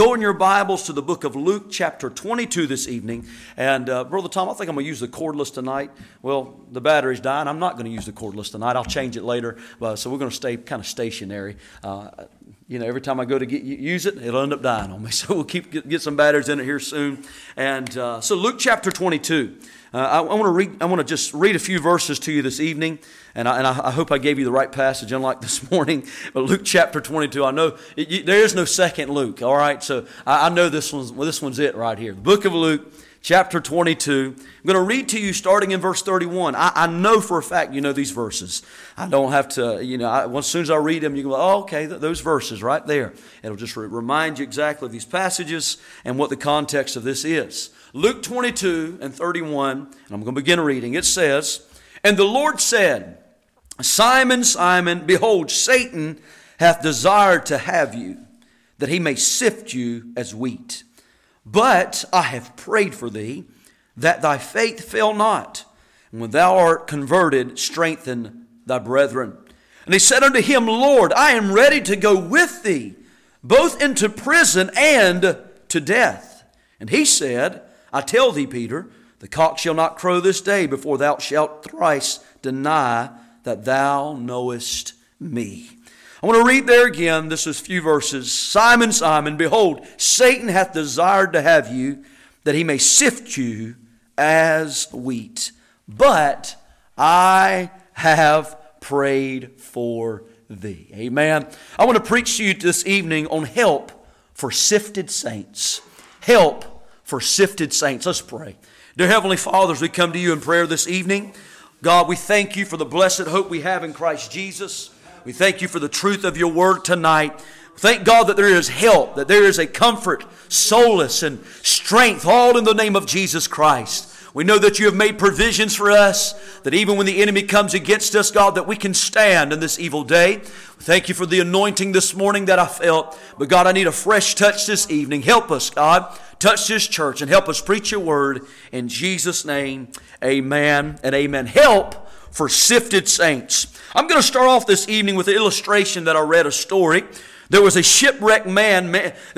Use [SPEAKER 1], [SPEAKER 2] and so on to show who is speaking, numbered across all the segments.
[SPEAKER 1] Go in your Bibles to the book of Luke chapter 22 this evening. And Brother Tom, I think I'm going to use the cordless tonight. Well, the battery's dying. I'm not going to use the cordless tonight. I'll change it later. So we're going to stay kind of stationary. Every time I go to use it, it'll end up dying on me. So we'll get some batteries in it here soon. And so Luke chapter 22. I want to just read a few verses to you this evening, and I hope I gave you the right passage, unlike this morning. But Luke chapter 22, I know there is no second Luke. All right, so I know this one's it right here. The book of Luke, chapter 22. I'm going to read to you starting in verse 31. I know for a fact you know these verses. I don't have to, as soon as I read them, you go, oh, okay, those verses right there. It'll just remind you exactly of these passages and what the context of this is. Luke 22 and 31, and I'm going to begin reading. It says, "And the Lord said, Simon, Simon, behold, Satan hath desired to have you, that he may sift you as wheat. But I have prayed for thee, that thy faith fail not. And when thou art converted, strengthen thy brethren. And he said unto him, Lord, I am ready to go with thee, both into prison and to death. And he said, I tell thee, Peter, the cock shall not crow this day before thou shalt thrice deny that thou knowest me." I want to read there again. This is a few verses. "Simon, Simon, behold, Satan hath desired to have you, that he may sift you as wheat. But I have prayed for thee." Amen. I want to preach to you this evening on help for sifted saints. Help for sifted saints. Let's pray. Dear Heavenly Father, as we come to you in prayer this evening, God, we thank you for the blessed hope we have in Christ Jesus. We thank you for the truth of your word tonight. Thank God that there is help, that there is a comfort, solace, and strength, all in the name of Jesus Christ. We know that you have made provisions for us, that even when the enemy comes against us, God, that we can stand in this evil day. Thank you for the anointing this morning that I felt. But God, I need a fresh touch this evening. Help us, God. Touch this church and help us preach your word. In Jesus' name, amen and amen. Help for sifted saints. I'm going to start off this evening with an illustration that I read a story. There was a shipwrecked man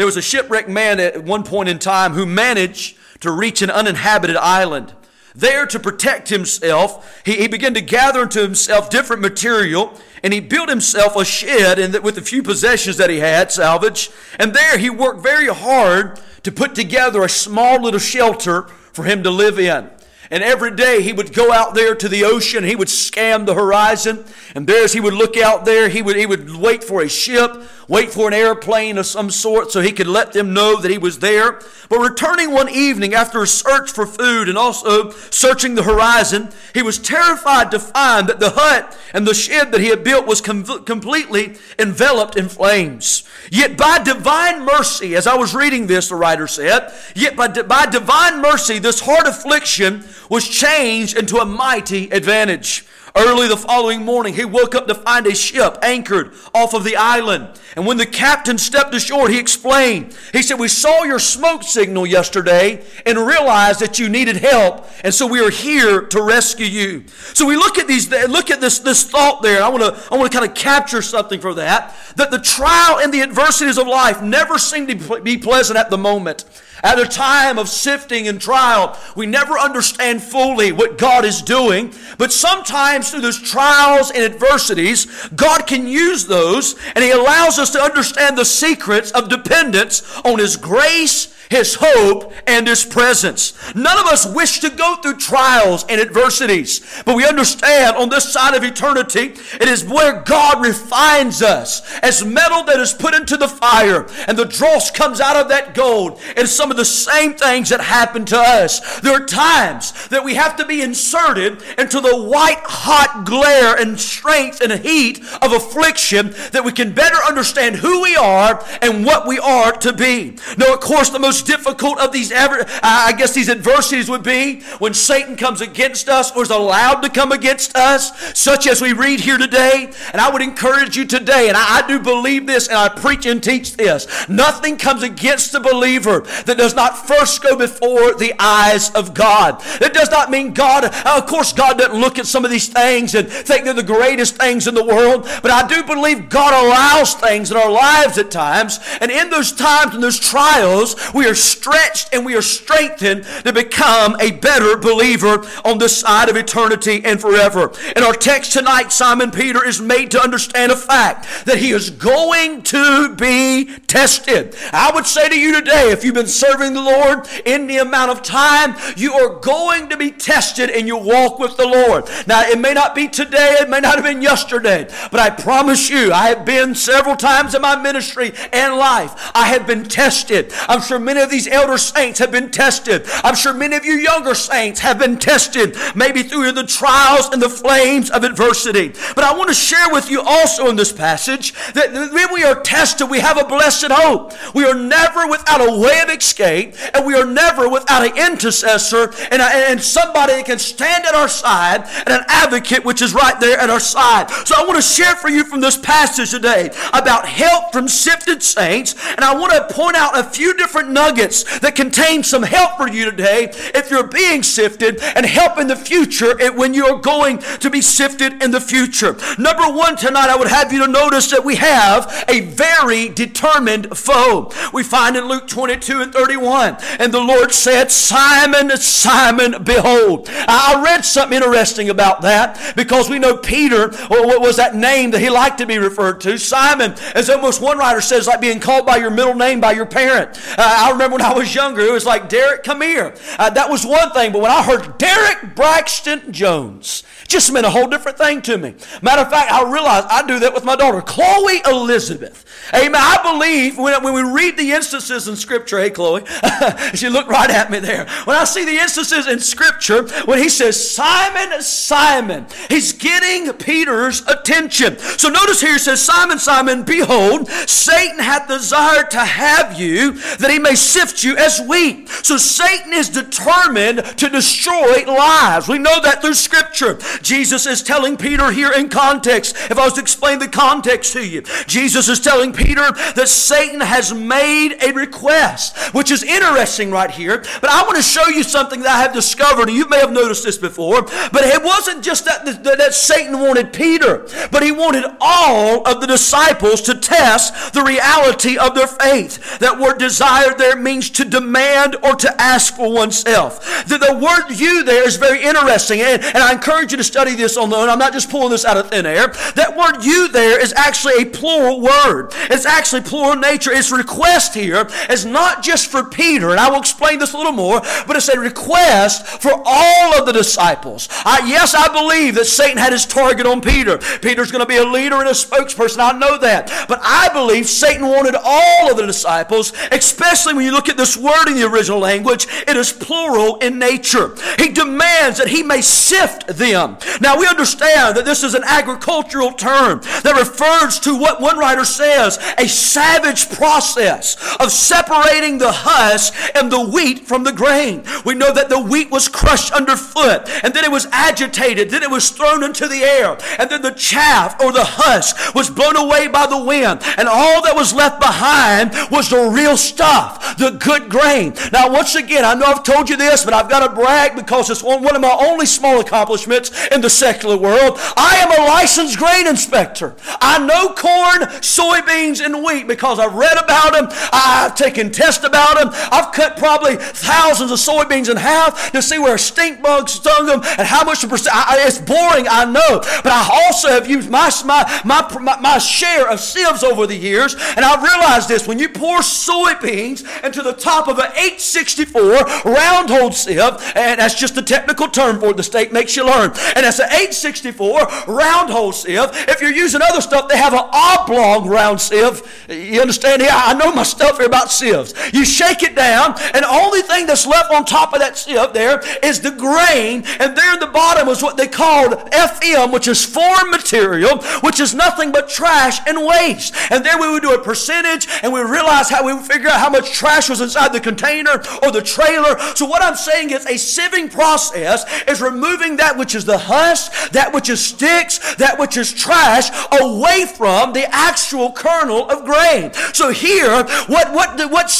[SPEAKER 1] at one point in time who managed to reach an uninhabited island. There, to protect himself, he began to gather into himself different material, and he built himself a shed with the few possessions that he had salvaged. And there he worked very hard to put together a small little shelter for him to live in. And every day he would go out there to the ocean. He would scan the horizon. And there, as he would look out there, he would wait for a ship, wait for an airplane of some sort so he could let them know that he was there. But returning one evening after a search for food and also searching the horizon, he was terrified to find that the hut and the shed that he had built was completely enveloped in flames. Yet by divine mercy, as I was reading this, the writer said, yet by divine mercy, this hard affliction was changed into a mighty advantage. Early the following morning, he woke up to find a ship anchored off of the island. And when the captain stepped ashore, he explained. He said, "We saw your smoke signal yesterday and realized that you needed help. And so we are here to rescue you." So we look at this thought there. I want to kind of capture something for that the trial and the adversities of life never seem to be pleasant at the moment. At a time of sifting and trial, we never understand fully what God is doing. But sometimes through those trials and adversities, God can use those, and He allows us to understand the secrets of dependence on His grace, His hope, and His presence. None of us wish to go through trials and adversities, but we understand on this side of eternity, it is where God refines us as metal that is put into the fire, and the dross comes out of that gold. And some of the same things that happen to us. There are times that we have to be inserted into the white hot glare and strength and heat of affliction that we can better understand who we are and what we are to be. Now, of course, the most difficult of these adversities would be when Satan comes against us or is allowed to come against us, such as we read here today. And I would encourage you today, and I do believe this, and I preach and teach this, nothing comes against the believer that does not first go before the eyes of God. It does not mean God, of course God doesn't look at some of these things and think they're the greatest things in the world, but I do believe God allows things in our lives at times, and in those times and those trials, we are stretched and we are strengthened to become a better believer on this side of eternity and forever. In our text tonight, Simon Peter is made to understand a fact that he is going to be tested. I would say to you today, if you've been serving the Lord any amount of time, you are going to be tested in your walk with the Lord. Now, it may not be today, it may not have been yesterday, but I promise you, I have been several times in my ministry and life. I have been tested. I'm sure many of these elder saints have been tested. I'm sure many of you younger saints have been tested, maybe through the trials and the flames of adversity. But I want to share with you also in this passage that when we are tested, we have a blessed hope. We are never without a way of escape, and we are never without an intercessor and somebody that can stand at our side, and an advocate which is right there at our side. So I want to share for you from this passage today about help from sifted saints, and I want to point out a few different nuggets that contain some help for you today if you're being sifted, and help in the future when you're going to be sifted in the future. Number one tonight, I would have you to notice that we have a very determined foe. We find in Luke 22 and 31, and the Lord said, Simon, Simon, behold. I read something interesting about that, because we know Peter, or what was that name that he liked to be referred to? Simon, as almost one writer says, like being called by your middle name by your parent. I remember when I was younger, it was like, Derek, come here. That was one thing, but when I heard Derek Braxton Jones, just meant a whole different thing to me. Matter of fact, I realized I do that with my daughter, Chloe Elizabeth. Amen. I believe when we read the instances in Scripture, hey, Chloe, she looked right at me there. When I see the instances in Scripture, when he says, Simon, Simon, he's getting Peter's attention. So notice here, he says, Simon, Simon, behold, Satan hath desired to have you, that he may sift you as wheat. So Satan is determined to destroy lives. We know that through Scripture. Jesus is telling Peter here in context, if I was to explain the context to you, Jesus is telling Peter that Satan has made a request, which is interesting right here. But I want to show you something that I have discovered, and you may have noticed this before, but it wasn't just that Satan wanted Peter, but he wanted all of the disciples to test the reality of their faith. That word desire there means to demand or to ask for oneself. The word you there is very interesting, and I encourage you to study this on the own. I'm not just pulling this out of thin air. That word you there is actually a plural word. It's actually plural nature. Its request here is not just for Peter, and I will explain this a little more, but it's a request for all of the disciples. Yes, I believe that Satan had his target on Peter. Peter's going to be a leader and a spokesperson. I know that. But I believe Satan wanted all of the disciples, especially when you look at this word in the original language, it is plural in nature. He demands that he may sift them. Now we understand that this is an agricultural term that refers to what one writer says, a savage process of separating the husk and the wheat from the grain. We know that the wheat was crushed underfoot, and then it was agitated, then it was thrown into the air, and then the chaff or the husk was blown away by the wind, and all that was left behind was the real stuff, the good grain. Now once again, I know I've told you this, but I've got to brag because it's one of my only small accomplishments in the secular world. I am a licensed grain inspector. I know corn, soybeans, and wheat because I've read about them. I've taken tests about them. I've cut probably thousands of soybeans in half to see where stink bugs stung them and how much it's boring, I know. But I also have used my share of sieves over the years, and I've realized this. When you pour soybeans into the top of an 864 round hole sieve, and that's just the technical term for it, the state makes you learn, and that's an 864 round hole sieve. If you're using other stuff, they have an oblong round sieve. You understand here? I know my stuff here about sieves. You shake it down, and the only thing that's left on top of that sieve there is the grain, and there in the bottom is what they called FM, which is foreign material, which is nothing but trash and waste. And then we would do a percentage, and we realize how we would figure out how much trash was inside the container or the trailer. So what I'm saying is a sieving process is removing that which is the husk, that which is sticks, that which is trash, away from the actual kernel of grain. So here, what Satan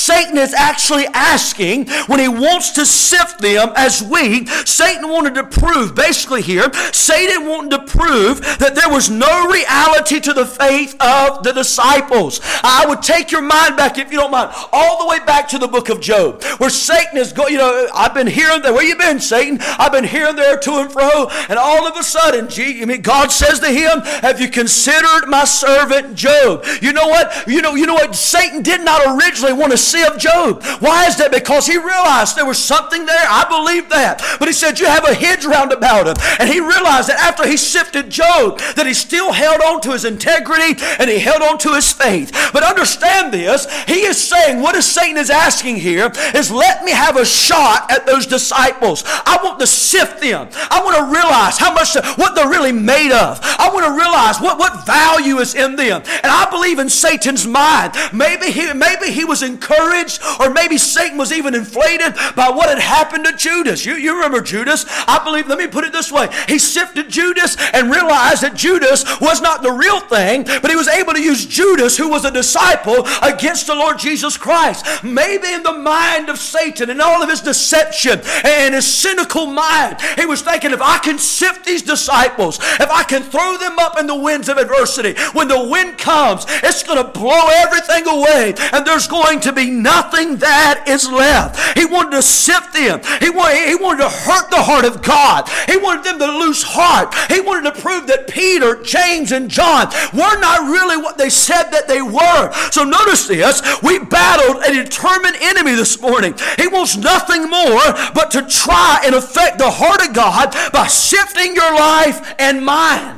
[SPEAKER 1] is actually asking when he wants to sift them as wheat, Satan wanted to prove, basically here, Satan wanted to prove that there was no reality to the faith of the disciples. I would take your mind back, if you don't mind, all the way back to the book of Job, where Satan is going, I've been hearing there, where you been, Satan? I've been hearing there to and fro, and all of a sudden, God says to him, have you considered my servant Job? You know what? You know what? Satan did not originally want to sift Job. Why is that? Because he realized there was something there. I believe that. But he said, you have a hedge round about him. And he realized that after he sifted Job, that he still held on to his integrity and he held on to his faith. But understand this, he is saying, what is Satan is asking here is, let me have a shot at those disciples. I want to sift them. I want to realize what they're really made of. I want to realize what value is in them. And I believe in Satan's mind. Maybe he was encouraged, or maybe Satan was even inflated by what had happened to Judas. You remember Judas? I believe, let me put it this way. He sifted Judas and realized that Judas was not the real thing, but he was able to use Judas, who was a disciple, against the Lord Jesus Christ. Maybe in the mind of Satan and all of his deception and his cynical mind, he was thinking, if I can sift these disciples, if I can throw them up in the winds of adversity, when the wind comes, it's going to blow everything away, and there's going to be nothing that is left. He wanted to sift them. He wanted to hurt the heart of God. He wanted them to lose heart. He wanted to prove that Peter, James, and John were not really what they said that they were. So notice this. We battled a determined enemy this morning. He wants nothing more but to try and affect the heart of God by sifting your life and mine.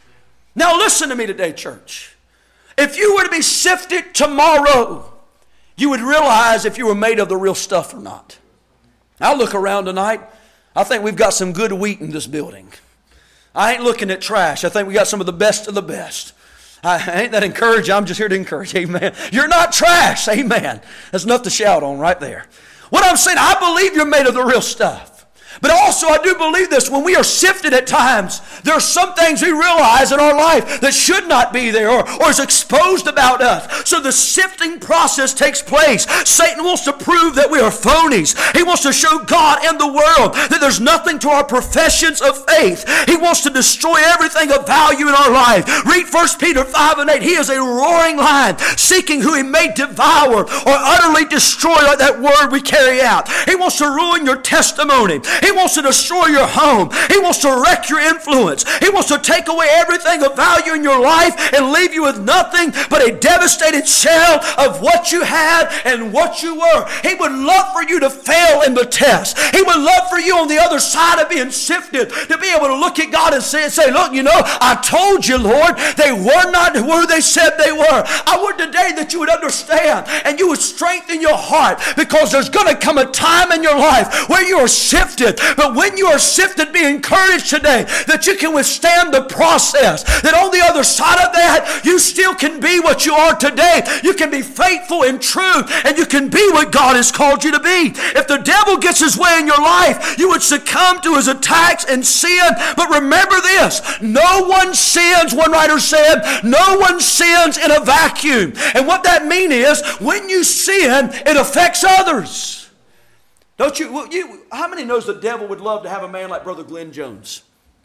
[SPEAKER 1] Now listen to me today, church. If you were to be sifted tomorrow, you would realize if you were made of the real stuff or not. I look around tonight. I think we've got some good wheat in this building. I ain't looking at trash. I think we got some of the best of the best. I ain't that encouraging. I'm just here to encourage. Amen. You're not trash. Amen. That's enough to shout on right there. What I'm saying, I believe you're made of the real stuff. But also I do believe this, when we are sifted at times, there are some things we realize in our life that should not be there or is exposed about us. So the sifting process takes place. Satan wants to prove that we are phonies. He wants to show God and the world that there's nothing to our professions of faith. He wants to destroy everything of value in our life. Read 1 Peter 5 and 8. He is a roaring lion, seeking who he may devour or utterly destroy, like that word we carry out. He wants to ruin your testimony. He wants to destroy your home. He wants to wreck your influence. He wants to take away everything of value in your life and leave you with nothing but a devastated shell of what you had and what you were. He would love for you to fail in the test. He would love for you on the other side of being sifted to be able to look at God and say, look, I told you, Lord, they were not who they said they were. I would today that you would understand and you would strengthen your heart, because there's going to come a time in your life where you are sifted. But when you are sifted, be encouraged today that you can withstand the process. That on the other side of that, you still can be what you are today. You can be faithful and true, and you can be what God has called you to be. If the devil gets his way in your life, you would succumb to his attacks and sin. But remember this, no one sins, one writer said, no one sins in a vacuum. And what that means is, when you sin, it affects others. Don't you? How many knows the devil would love to have a man like Brother Glenn Jones?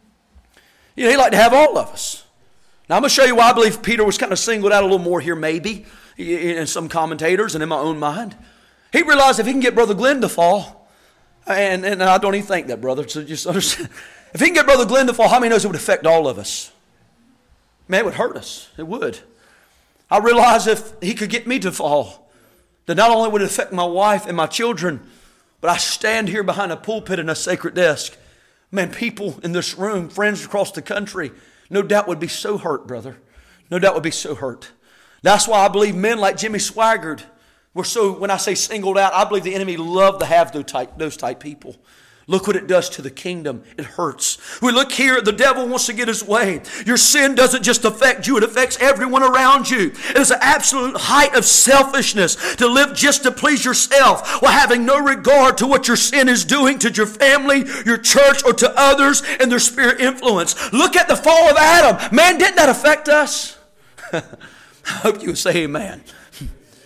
[SPEAKER 1] He'd like to have all of us. Now I'm going to show you why I believe Peter was kind of singled out a little more here, maybe, in some commentators and in my own mind. He realized if he can get Brother Glenn to fall, and I don't even think that, brother, so just understand. If he can get Brother Glenn to fall, how many knows it would affect all of us? Man, it would hurt us. It would. I realize if he could get me to fall, that not only would it affect my wife and my children, but I stand here behind a pulpit and a sacred desk. Man, people in this room, friends across the country, no doubt would be so hurt, brother. No doubt would be so hurt. That's why I believe men like Jimmy Swaggart were so, when I say singled out, I believe the enemy loved to have those type people. Look what it does to the kingdom. It hurts. We look here, the devil wants to get his way. Your sin doesn't just affect you, it affects everyone around you. It is an absolute height of selfishness to live just to please yourself while having no regard to what your sin is doing to your family, your church, or to others and their spirit influence. Look at the fall of Adam. Man, didn't that affect us? I hope you would say amen.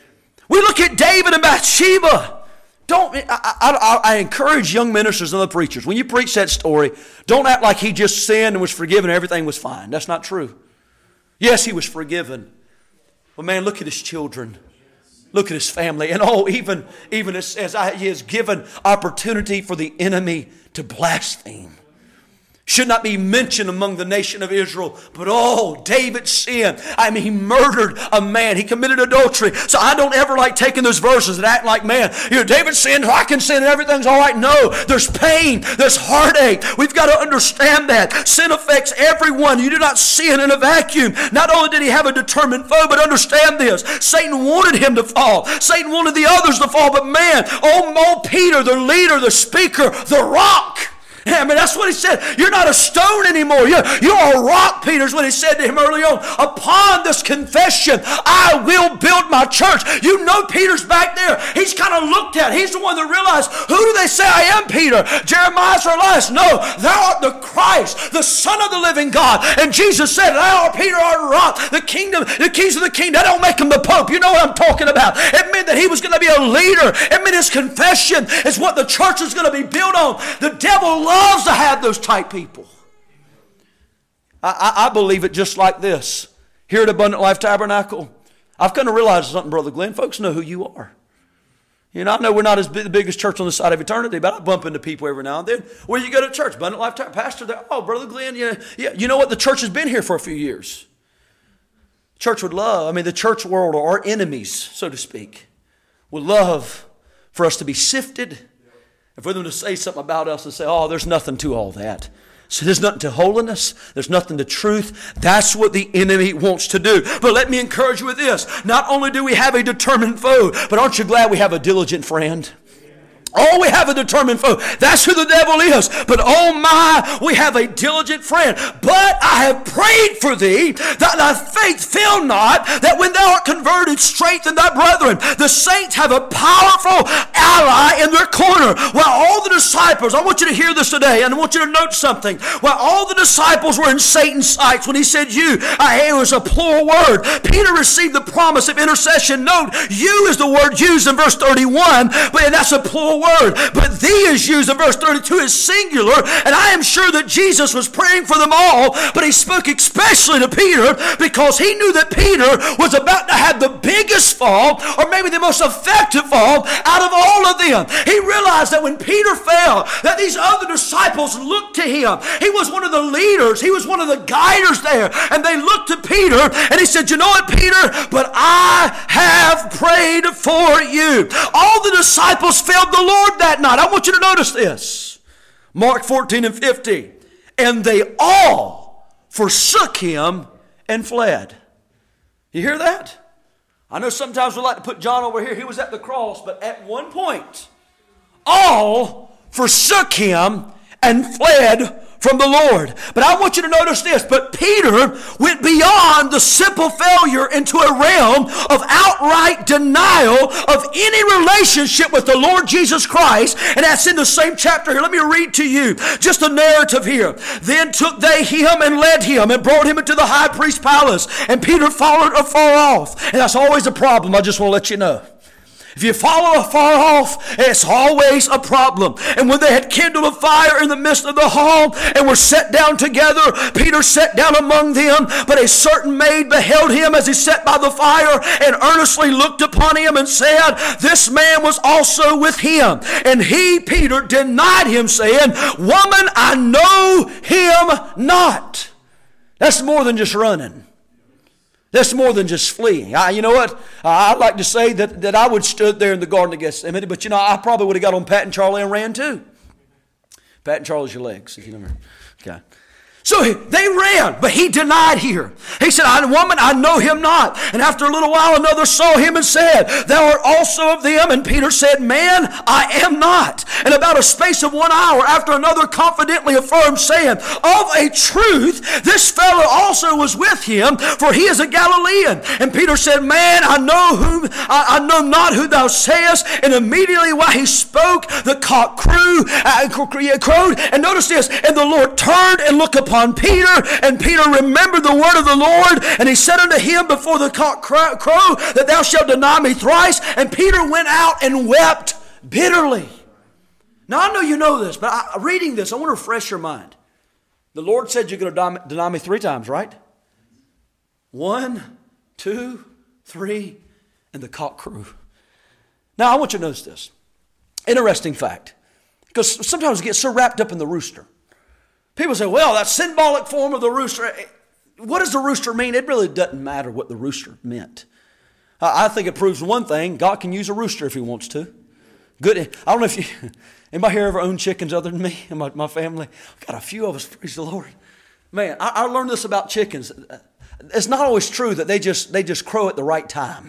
[SPEAKER 1] We look at David and Bathsheba. I encourage young ministers and other preachers, when you preach that story, don't act like he just sinned and was forgiven and everything was fine. That's not true. Yes, he was forgiven. But man, look at his children. Look at his family. And even as he has given opportunity for the enemy to blaspheme. Should not be mentioned among the nation of Israel. But David sinned. He murdered a man. He committed adultery. So I don't ever like taking those verses and act like, man, David sinned, I can sin and everything's all right. No, there's pain. There's heartache. We've got to understand that. Sin affects everyone. You do not sin in a vacuum. Not only did he have a determined foe, but understand this. Satan wanted him to fall. Satan wanted the others to fall. But man, old Peter, the leader, the speaker, the rock. That's what he said. You're not a stone anymore. You're a rock, Peter, is what he said to him early on. Upon this confession, I will build my church. You know Peter's back there. He's kind of looked at. He's the one that realized, who do they say I am, Peter? Jeremiah or Elias? No, thou art the Christ, the Son of the living God. And Jesus said, thou art Peter, art a rock. The keys of the kingdom, that don't make him the Pope. You know what I'm talking about. It meant that he was going to be a leader. It meant his confession is what the church is going to be built on. The devil loves to have those type people. I believe it just like this. Here at Abundant Life Tabernacle, I've come to realize something, Brother Glenn. Folks know who you are. I know we're not the biggest church on the side of eternity, but I bump into people every now and then. Where you go to church? Abundant Life Tabernacle. Pastor there. Oh, Brother Glenn, yeah. You know what? The church has been here for a few years. Church would love, the church world, or our enemies, so to speak, would love for us to be sifted, and for them to say something about us and say, oh, there's nothing to all that. So there's nothing to holiness. There's nothing to truth. That's what the enemy wants to do. But let me encourage you with this. Not only do we have a determined foe, but aren't you glad we have a diligent friend? Oh, we have a determined foe. That's who the devil is. But oh my, we have a diligent friend. But I have prayed for thee, that thy faith fail not, that when thou art converted, strengthen thy brethren. The saints have a powerful ally in their corner. While all the disciples, I want you to hear this today, and I want you to note something. While all the disciples were in Satan's sights, when he said you, it was a plural word. Peter received the promise of intercession. Note, you is the word used in verse 31, but that's a plural word. But thee is used in verse 32 is singular, and I am sure that Jesus was praying for them all, but he spoke especially to Peter because he knew that Peter was about to have the biggest fall, or maybe the most effective fall out of all of them. He realized that when Peter fell, that these other disciples looked to him. He was one of the leaders. He was one of the guiders there, and they looked to Peter, and he said, you know what, Peter? But I have prayed for you. All the disciples failed the Lord that night. I want you to notice this. Mark 14 and 50. And they all forsook him and fled. You hear that? I know sometimes we like to put John over here. He was at the cross, but at one point, all forsook him and fled from the Lord. But I want you to notice this. But Peter went beyond the simple failure into a realm of outright denial of any relationship with the Lord Jesus Christ. And that's in the same chapter here. Let me read to you just a narrative here. Then took they him and led him and brought him into the high priest's palace. And Peter followed afar off. And that's always a problem. I just want to let you know. If you follow afar off, it's always a problem. And when they had kindled a fire in the midst of the hall and were set down together, Peter sat down among them. But a certain maid beheld him as he sat by the fire and earnestly looked upon him and said, this man was also with him. And he, Peter, denied him, saying, woman, I know him not. That's more than just running. That's more than just fleeing. You know what? I'd like to say that I would have stood there in the Garden of Gethsemane, but I probably would have got on Pat and Charlie and ran too. Pat and Charlie's your legs, if you remember. Okay. So they ran, but he denied here. He said, woman, I know him not. And after a little while, another saw him and said, thou art also of them. And Peter said, man, I am not. And about a space of 1 hour, after another confidently affirmed, saying, of a truth, this fellow also was with him, for he is a Galilean. And Peter said, man, I know not who thou sayest. And immediately while he spoke, the cock crowed. And notice this, and the Lord turned and looked upon upon Peter, and Peter remembered the word of the Lord, and he said unto him before the cock crow that thou shalt deny me thrice. And Peter went out and wept bitterly. Now I know you know this, but reading this, I want to refresh your mind. The Lord said you're going to deny me 3 times, right? 1, 2, 3, and the cock crew. Now I want you to notice this. Interesting fact. Because sometimes we get so wrapped up in the rooster. People say, well, that symbolic form of the rooster. What does the rooster mean? It really doesn't matter what the rooster meant. I think it proves one thing. God can use a rooster if he wants to. Good. I don't know if you, anybody here ever owned chickens other than me and my family? Got a few of us, praise the Lord. Man, I learned this about chickens. It's not always true that they just crow at the right time.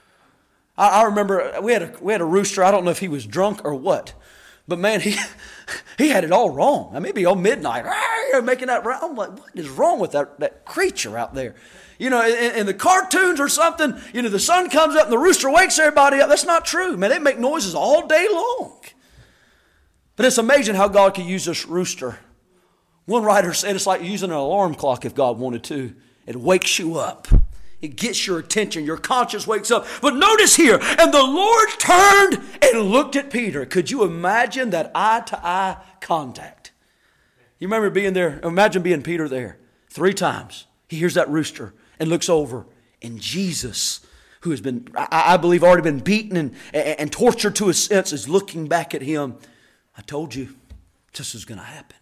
[SPEAKER 1] I remember we had a rooster. I don't know if he was drunk or what. But man, he had it all wrong. Maybe on midnight, making that round. I'm like, what is wrong with that creature out there? You know, in the cartoons or something, you know, the sun comes up and the rooster wakes everybody up. That's not true, man. They make noises all day long. But it's amazing how God can use this rooster. One writer said it's like using an alarm clock if God wanted to. It wakes you up. It gets your attention. Your conscience wakes up. But notice here, and the Lord turned and looked at Peter. Could you imagine that eye-to-eye contact? You remember being there? Imagine being Peter there 3 times. He hears that rooster and looks over. And Jesus, who has been, I believe, already been beaten and tortured to his sense, is looking back at him. I told you this was going to happen.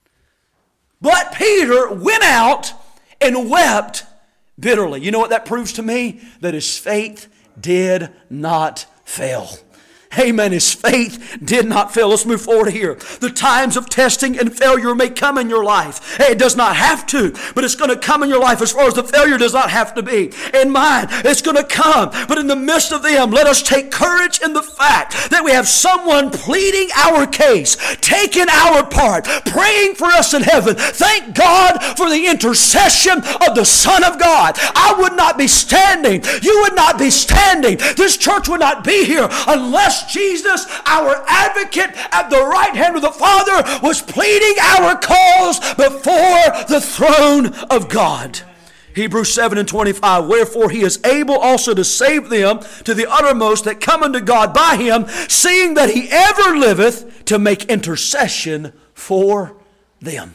[SPEAKER 1] But Peter went out and wept bitterly. You know what that proves to me? That his faith did not fail. Amen. His faith did not fail. Let's move forward here. The times of testing and failure may come in your life. Hey, it does not have to, but it's going to come in your life as far as the failure does not have to be. In mine, it's going to come. But in the midst of them, let us take courage in the fact that we have someone pleading our case, taking our part, praying for us in heaven. Thank God for the intercession of the Son of God. I would not be standing. You would not be standing. This church would not be here unless Jesus, our advocate at the right hand of the Father, was pleading our cause before the throne of God. Hebrews 7:25, wherefore he is able also to save them to the uttermost that come unto God by him, seeing that he ever liveth to make intercession for them.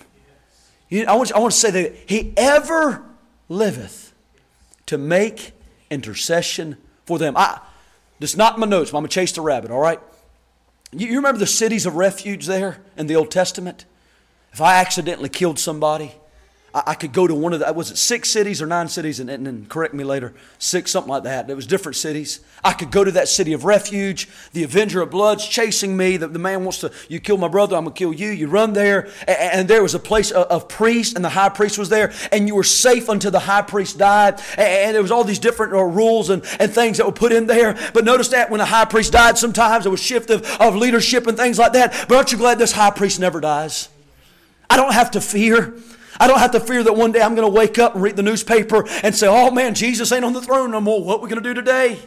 [SPEAKER 1] I want to say that he ever liveth to make intercession for them. This is not in my notes, but I'm going to chase the rabbit, all right? You remember the cities of refuge there in the Old Testament? If I accidentally killed somebody, I could go to one of the, was it 6 cities or 9 cities? And correct me later, 6, something like that. It was different cities. I could go to that city of refuge. The avenger of blood's chasing me. The man wants to, you kill my brother, I'm going to kill you. You run there, and there was a place of priests, and the high priest was there, and you were safe until the high priest died. And there was all these different rules and things that were put in there. But notice that when the high priest died, sometimes there was shift of leadership and things like that. But aren't you glad this high priest never dies? I don't have to fear. I don't have to fear that one day I'm going to wake up and read the newspaper and say, oh man, Jesus ain't on the throne no more. What are we going to do today?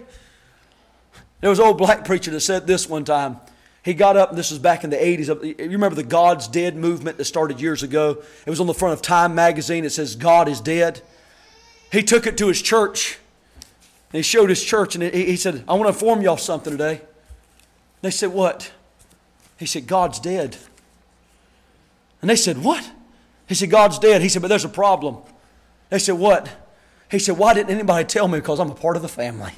[SPEAKER 1] There was an old black preacher that said this one time. He got up, and this was back in the 80s. You remember the God's Dead movement that started years ago? It was on the front of Time magazine. It says, God is dead. He took it to his church. And he showed his church, and he said, I want to inform y'all something today. They said, what? He said, God's dead. And they said, what? He said, God's dead. He said, but there's a problem. They said, what? He said, why didn't anybody tell me? Because I'm a part of the family.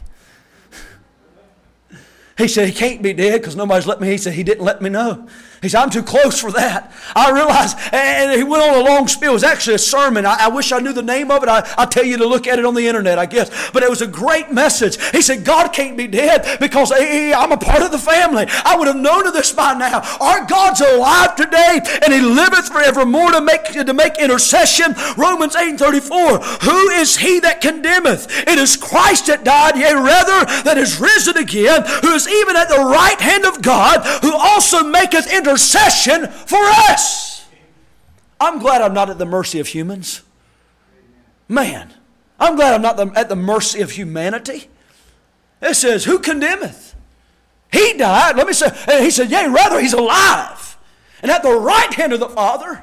[SPEAKER 1] He said, he can't be dead because nobody's let me. He said, he didn't let me know. He said, I'm too close for that. I realized, and he went on a long spiel. It was actually a sermon. I wish I knew the name of it. I'll tell you to look at it on the internet, I guess. But it was a great message. He said, God can't be dead because I'm a part of the family. I would have known of this by now. Our God's alive today, and he liveth forevermore to make intercession. Romans 8:34. Who is he that condemneth? It is Christ that died, yea, rather, that is risen again, who is even at the right hand of God, who also maketh intercession for us. I'm glad I'm not at the mercy of humans. Man, I'm glad I'm not at the mercy of humanity. It says, who condemneth? He died. Let me say, and he said, yea, rather he's alive, and at the right hand of the Father,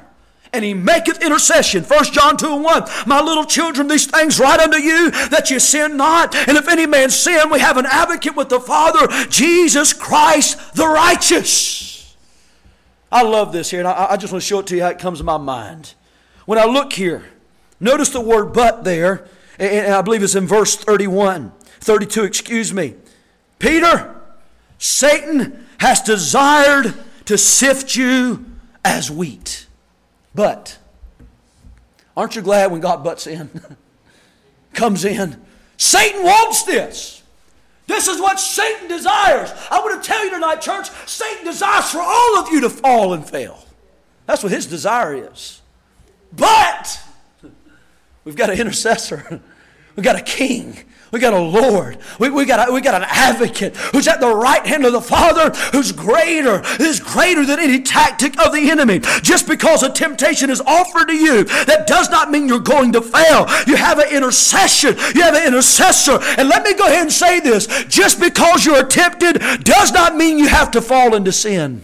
[SPEAKER 1] And He maketh intercession. 1 John 2:1. My little children, these things write unto you, that ye sin not. And if any man sin, we have an advocate with the Father, Jesus Christ the righteous. I love this here, and I just want to show it to you how it comes to my mind. When I look here, notice the word but there, and I believe it's in verse 32, excuse me. Peter, Satan has desired to sift you as wheat. But, aren't you glad when God butts in? Comes in. Satan wants this. This is what Satan desires. I want to tell you tonight, church, Satan desires for all of you to fall and fail. That's what his desire is. But, we've got an intercessor. We've got a king. We got a Lord. We got an advocate who's at the right hand of the Father, who's greater than any tactic of the enemy. Just because a temptation is offered to you, that does not mean you're going to fail. You have an intercession. You have an intercessor. And let me go ahead and say this. Just because you're tempted does not mean you have to fall into sin.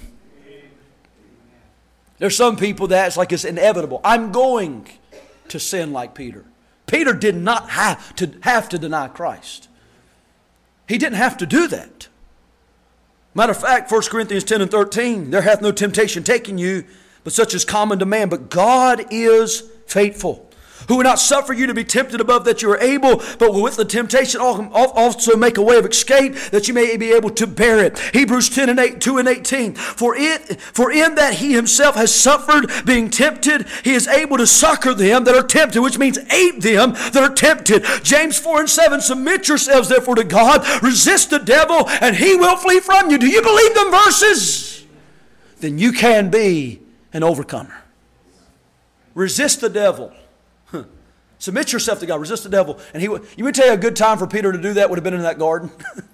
[SPEAKER 1] There's some people that it's like it's inevitable. I'm going to sin like Peter. Peter did not have to deny Christ. He didn't have to do that. Matter of fact, 1 Corinthians 10 and 13, there hath no temptation taken you, but such is common to man. But God is faithful, who will not suffer you to be tempted above that you are able, but will with the temptation also make a way of escape, that you may be able to bear it. Hebrews 2 and 18. For in that He Himself has suffered, being tempted, He is able to succor them that are tempted, which means aid them that are tempted. James 4 and 7. Submit yourselves therefore to God, resist the devil, and he will flee from you. Do you believe them verses? Then you can be an overcomer. Resist the devil. Submit yourself to God. Resist the devil. And you would tell you a good time for Peter to do that would have been in that garden.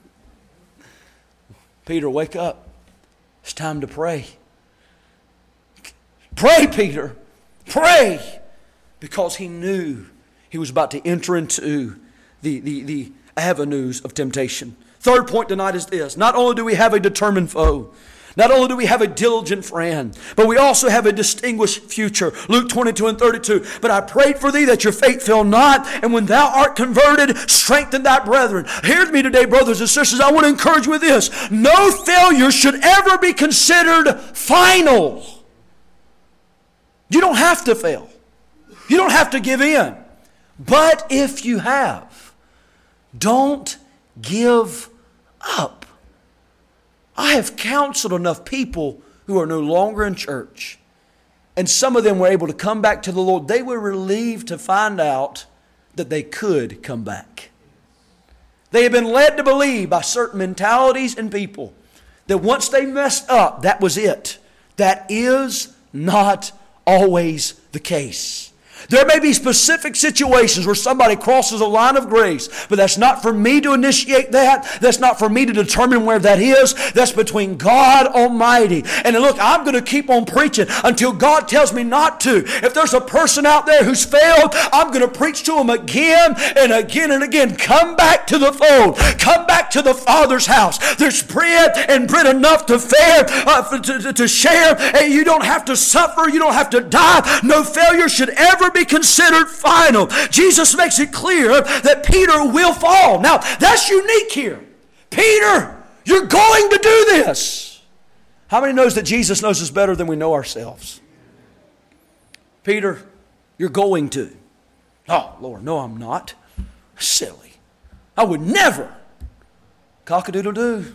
[SPEAKER 1] Peter, wake up. It's time to pray. Pray, Peter. Pray. Because he knew he was about to enter into the avenues of temptation. Third point tonight is this. Not only do we have a determined foe, not only do we have a diligent friend, but we also have a distinguished future. Luke 22 and 32. But I prayed for thee that your faith fail not, and when thou art converted, strengthen thy brethren. Hear me today, brothers and sisters. I want to encourage you with this. No failure should ever be considered final. You don't have to fail. You don't have to give in. But if you have, don't give up. I have counseled enough people who are no longer in church, and some of them were able to come back to the Lord. They were relieved to find out that they could come back. They have been led to believe by certain mentalities and people that once they messed up, that was it. That is not always the case. There may be specific situations where somebody crosses a line of grace, but that's not for me to initiate that. That's not for me to determine where that is. That's between God Almighty. And look, I'm going to keep on preaching until God tells me not to. If there's a person out there who's failed, I'm going to preach to them again and again and again. Come back to the fold. Come back to the Father's house. There's bread and bread enough to share. And you don't have to suffer. You don't have to die. No failure should ever be considered final. Jesus makes it clear that Peter will fall. Now, that's unique here. Peter, you're going to do this. How many knows that Jesus knows us better than we know ourselves? Peter, you're going to. Oh, Lord, no, I'm not. Silly. I would never. Cock-a-doodle-doo.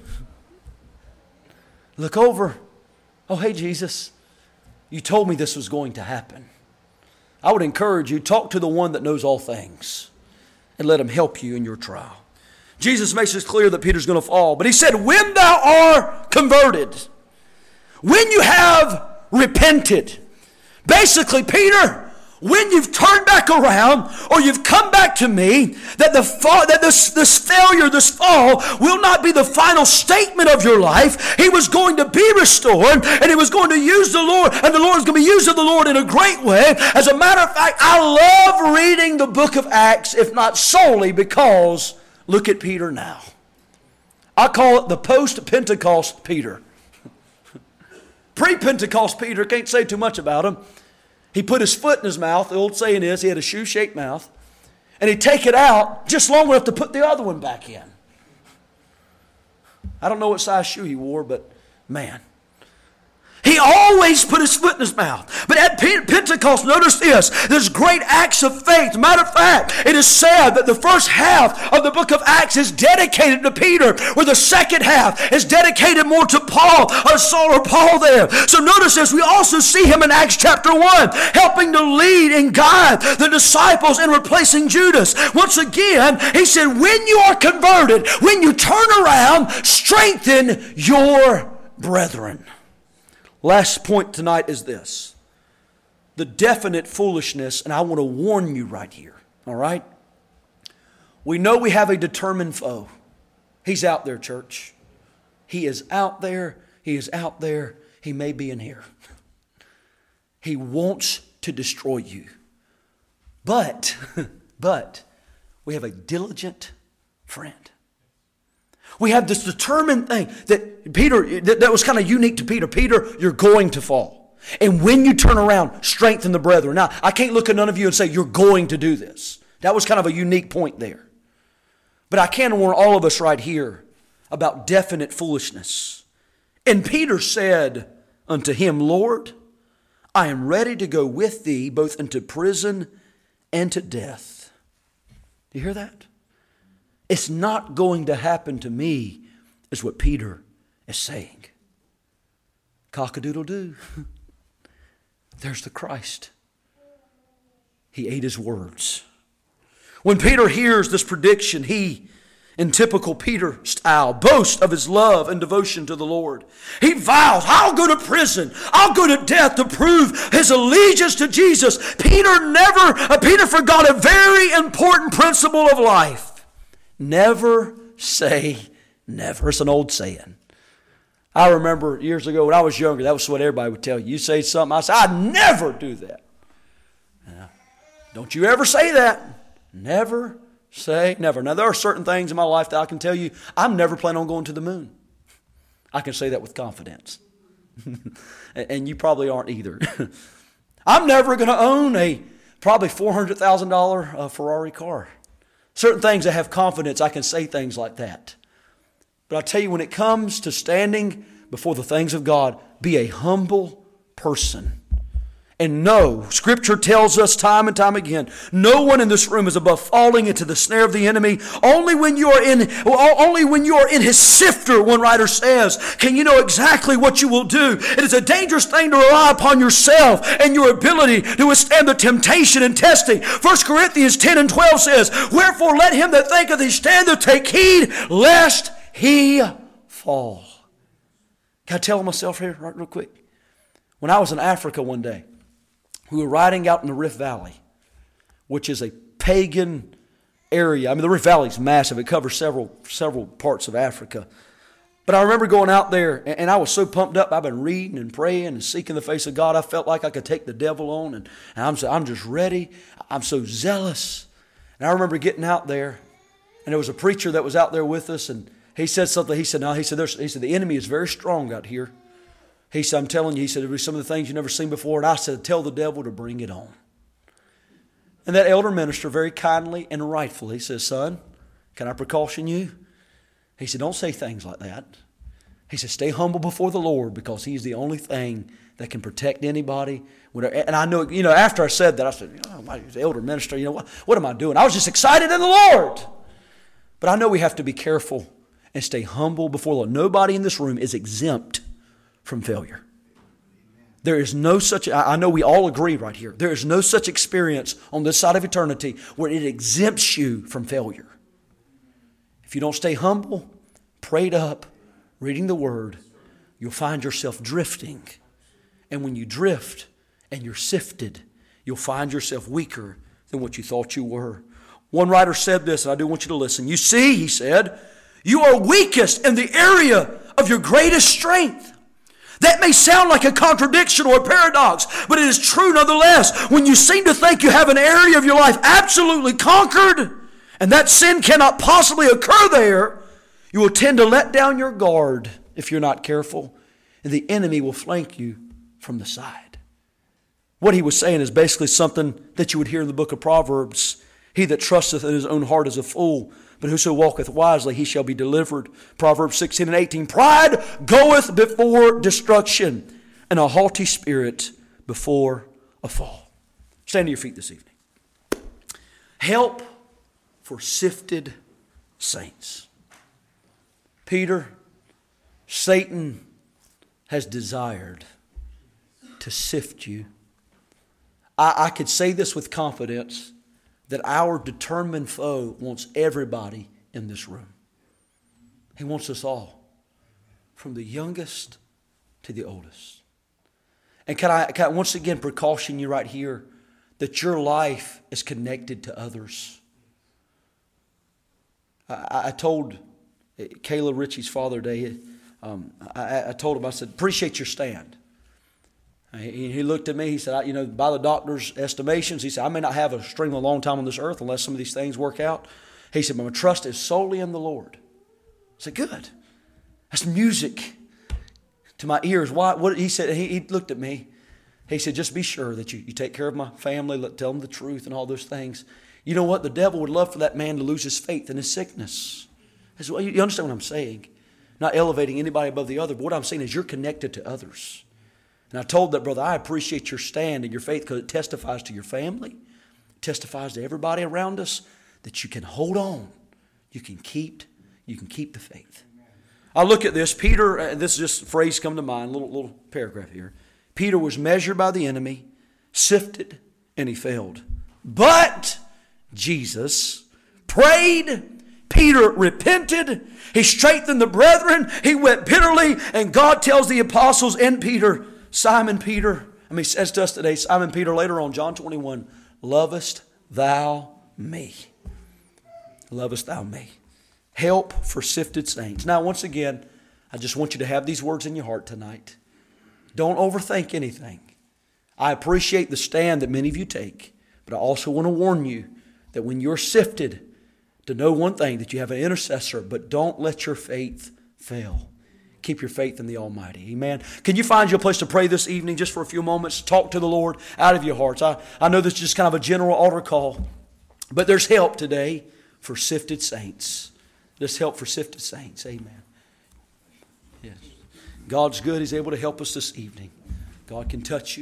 [SPEAKER 1] Look over. Oh, hey, Jesus, you told me this was going to happen. I would encourage you, talk to the one that knows all things and let him help you in your trial. Jesus makes it clear that Peter's going to fall. But he said, when thou art converted, when you have repented, basically, Peter, when you've turned back around or you've come back to me, that this failure, this fall will not be the final statement of your life. He was going to be restored, and he was going to use the Lord, and the Lord is going to be used of the Lord in a great way. As a matter of fact, I love reading the book of Acts, if not solely because look at Peter now. I call it the post-Pentecost Peter. Pre-Pentecost Peter, can't say too much about him. He put his foot in his mouth. The old saying is he had a shoe-shaped mouth. And he'd take it out just long enough to put the other one back in. I don't know what size shoe he wore, but man. He always put his foot in his mouth. But at Pentecost, notice this, there's great acts of faith. Matter of fact, it is said that the first half of the book of Acts is dedicated to Peter, where the second half is dedicated more to Paul, or Saul or Paul there. So notice this, we also see him in Acts chapter 1, helping to lead and guide the disciples in replacing Judas. Once again, he said, when you are converted, when you turn around, strengthen your brethren. Last point tonight is this. The definite foolishness, and I want to warn you right here, all right? We know we have a determined foe. He's out there, church. He is out there. He is out there. He may be in here. He wants to destroy you. But we have a diligent friend. We have this determined thing that Peter, that was kind of unique to Peter. Peter, you're going to fall. And when you turn around, strengthen the brethren. Now, I can't look at none of you and say, you're going to do this. That was kind of a unique point there. But I can warn all of us right here about definite foolishness. And Peter said unto him, Lord, I am ready to go with thee both into prison and to death. Do you hear that? It's not going to happen to me, is what Peter is saying. Cock-a-doodle-doo. There's the Christ. He ate his words. When Peter hears this prediction, he, in typical Peter style, boasts of his love and devotion to the Lord. He vows, I'll go to prison. I'll go to death to prove his allegiance to Jesus. Peter forgot a very important principle of life. Never say never. It's an old saying. I remember years ago when I was younger, that was what everybody would tell you. You say something, I say, I'd never do that. Don't you ever say that. Never say never. Now, there are certain things in my life that I can tell you, I'm never planning on going to the moon. I can say that with confidence. And you probably aren't either. I'm never going to own a probably $400,000 Ferrari car. Certain things I have confidence, I can say things like that. But I tell you, when it comes to standing before the things of God, be a humble person. And no, Scripture tells us time and time again, no one in this room is above falling into the snare of the enemy. Only when you are in his sifter, one writer says, can you know exactly what you will do. It is a dangerous thing to rely upon yourself and your ability to withstand the temptation and testing. 1 Corinthians 10 and 12 says, wherefore let him that thinketh he standeth take heed lest he fall. Can I tell myself here right real quick? When I was in Africa one day, we were riding out in the Rift Valley, which is a pagan area. I mean, the Rift Valley is massive. It covers several parts of Africa. But I remember going out there, and I was so pumped up. I've been reading and praying and seeking the face of God. I felt like I could take the devil on, and I'm just ready. I'm so zealous. And I remember getting out there, and there was a preacher that was out there with us, and he said something. He said, the enemy is very strong out here. He said, I'm telling you, he said, there'll be some of the things you've never seen before. And I said, tell the devil to bring it on. And that elder minister very kindly and rightfully says, son, can I precaution you? He said, don't say things like that. He said, stay humble before the Lord because he's the only thing that can protect anybody. And I know, after I said that, I said, the elder minister, what am I doing? I was just excited in the Lord. But I know we have to be careful and stay humble before the Lord. Nobody in this room is exempt from failure. There is no such, I know we all agree right here, there is no such experience on this side of eternity where it exempts you from failure. If you don't stay humble, prayed up, reading the Word, you'll find yourself drifting. And when you drift and you're sifted, you'll find yourself weaker than what you thought you were. One writer said this, and I do want you to listen. You see, he said, you are weakest in the area of your greatest strength. That may sound like a contradiction or a paradox, but it is true nonetheless. When you seem to think you have an area of your life absolutely conquered, and that sin cannot possibly occur there, you will tend to let down your guard if you're not careful, and the enemy will flank you from the side. What he was saying is basically something that you would hear in the book of Proverbs. He that trusteth in his own heart is a fool, but whoso walketh wisely, he shall be delivered. Proverbs 16:18. Pride goeth before destruction, and a haughty spirit before a fall. Stand to your feet this evening. Help for sifted saints. Peter, Satan has desired to sift you. I could say this with confidence, that our determined foe wants everybody in this room. He wants us all, from the youngest to the oldest. And can I once again precaution you right here that your life is connected to others. I told Kayla Ritchie's father today, I told him, I said, appreciate your stand. He looked at me, he said, by the doctor's estimations, he said, I may not have a extremely long time on this earth unless some of these things work out. He said, but my trust is solely in the Lord. I said, good. That's music to my ears. Why? What he said, he looked at me. He said, just be sure that you take care of my family, tell them the truth and all those things. You know what? The devil would love for that man to lose his faith in his sickness. Well, you understand what I'm saying? Not elevating anybody above the other, but what I'm saying is you're connected to others. And I told that brother, I appreciate your stand and your faith because it testifies to your family. It testifies to everybody around us that you can hold on. You can keep the faith. I look at this. Peter, this is just a phrase come to mind, little paragraph here. Peter was measured by the enemy, sifted, and he failed. But Jesus prayed. Peter repented. He strengthened the brethren. He wept bitterly. And God tells the apostles and Peter, Simon Peter, he says to us today, Simon Peter, later on, John 21, lovest thou me? Lovest thou me? Help for sifted saints. Now, once again, I just want you to have these words in your heart tonight. Don't overthink anything. I appreciate the stand that many of you take, but I also want to warn you that when you're sifted, to know one thing, that you have an intercessor, but don't let your faith fail. Keep your faith in the Almighty. Amen. Can you find you a place to pray this evening just for a few moments? Talk to the Lord out of your hearts. I know this is just kind of a general altar call, but there's help today for sifted saints. There's help for sifted saints. Amen. Yes. God's good. He's able to help us this evening. God can touch you.